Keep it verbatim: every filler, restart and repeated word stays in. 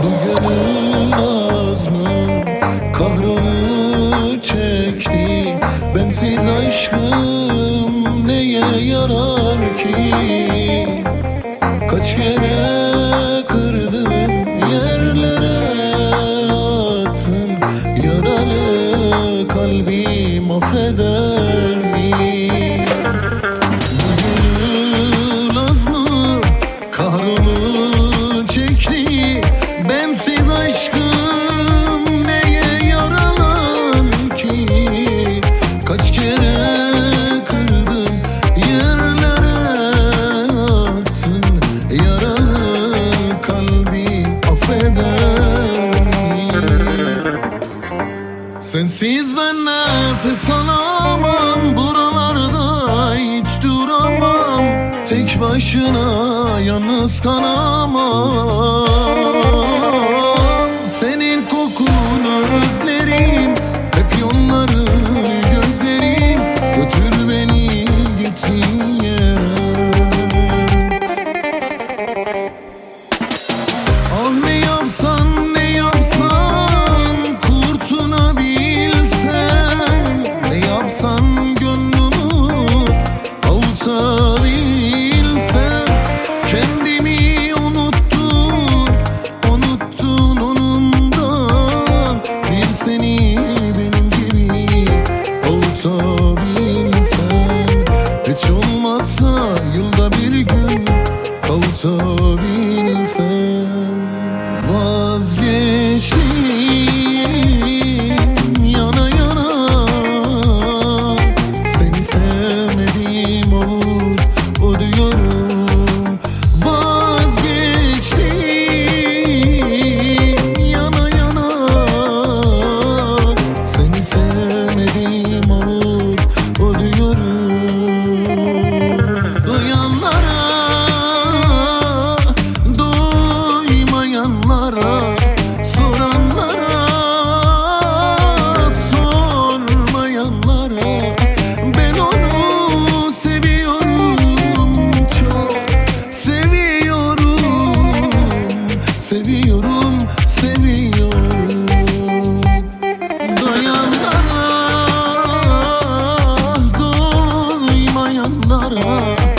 Bu gönül az mı kahrını çekti? Bensiz aşkım neye yarar ki? Kaç kere kırdım, yerlere attın. Yaralı kalbim affeder mi? Bu gönül az mı kahrını çekti? Bensiz aşkım neye yarar ki? Kaç kere kırdım, yerlere attın. Yaralı kalbim affeder mi? Sensiz ben nefes alamam, buralarda hiç duramam. Tek başına yalnız kalamam. Senin kokunu özlerim, hep yolları gözlerim. Götür beni gittiğin yere. Ah ne yapsan ne yapsan kurtulabilsem, ne yapsan gönlümü avutabilsem. Kendimi unuttun, unuttun onundan. Bir seni benim gibi avutabilsem. Hiç olmazsa yılda bir gün avutabilsem. Vazgeçtim yana yana, seni sevmediğim olur o diyorum. Vazgeçtim yana yana, seni sevmediğim olur o diyorum. Duyanlara, duymayanlara, soranlara, sormayanlara, ben onu seviyorum, çok seviyorum, seviyorum, seviyorum. Duyanlara, duymayanlara,